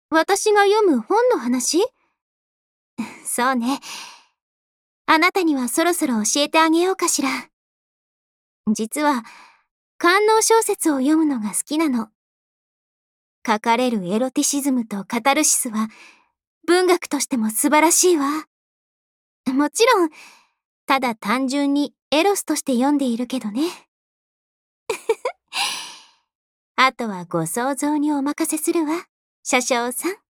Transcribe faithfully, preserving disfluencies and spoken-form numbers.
私が読む本の話？そうね。あなたにはそろそろ教えてあげようかしら。実は、官能小説を読むのが好きなの。書かれるエロティシズムとカタルシスは、文学としても素晴らしいわ。もちろん、ただ単純にエロスとして読んでいるけどね。あとはご想像にお任せするわ、車掌さん。